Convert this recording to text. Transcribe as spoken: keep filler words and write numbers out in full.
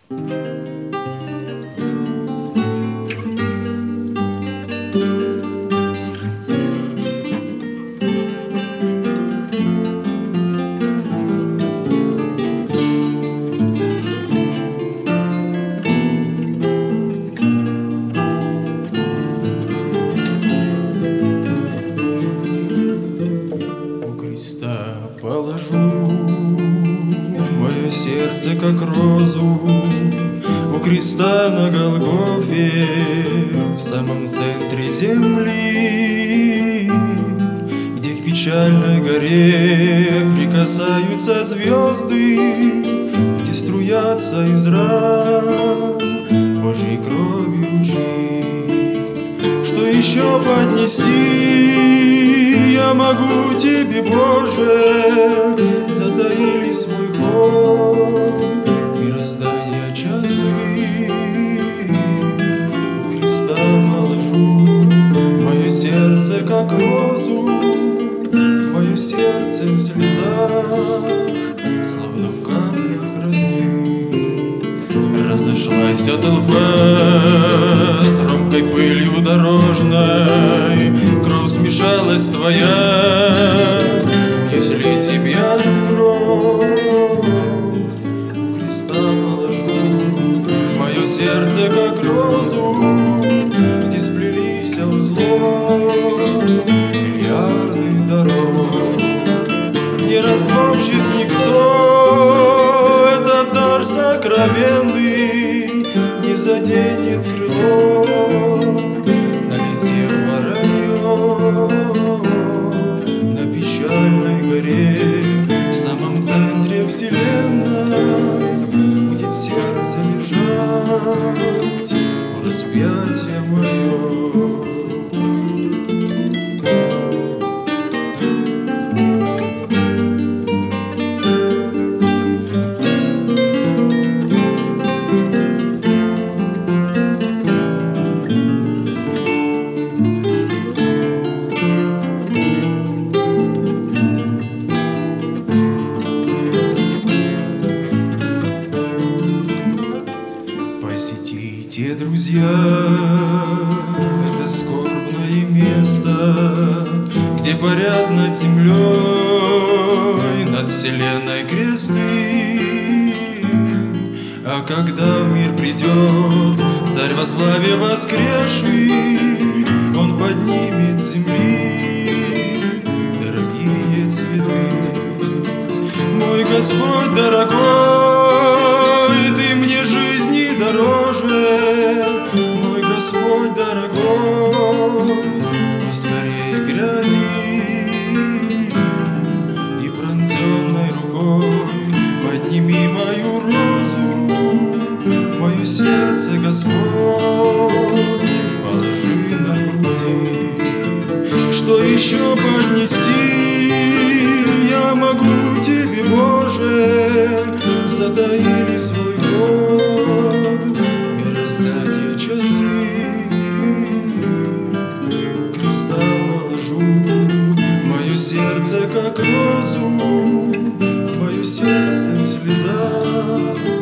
Положу мое сердце, как розу, у креста на Голгофе, в самом центре земли, где к печальной горе прикасаются звезды, где струятся из ран Божьей крови ручьи. Что еще поднести я могу тебе, Боже? Затаили свой ход мироздания часы. У креста положу мое сердце, как розу, мое сердце в слезах, словно в каплях росы. Разошлась толпа с ромкой пылью дорожной, кровь смешалась твоя, несли тебя в гроб. У креста положу мое сердце, как розу, где сплелись узлом миллиарды дорог. Не растопчет никто этот дар сокровенный, не заденет крыло, налетев воронье на печальной горе. В самом центре вселенной будет сердце лежать у распятия мое. Посетите, друзья, это скорбное место, где парят над землей, над вселенной кресты. А когда в мир придет царь во славе воскресший, он поднимет с земли дорогие цветы. Мой Господь дорогой, ты мне жизни дороже, мой Господь дорогой, поскорее гряди и пронзенной рукой подними мою розу, мое сердце, Господь, положи на груди. Что еще поднести я могу тебе, Боже? Затаили свой ход мироздания часы. У креста положу мое сердце, как розу, мое сердце в слезах,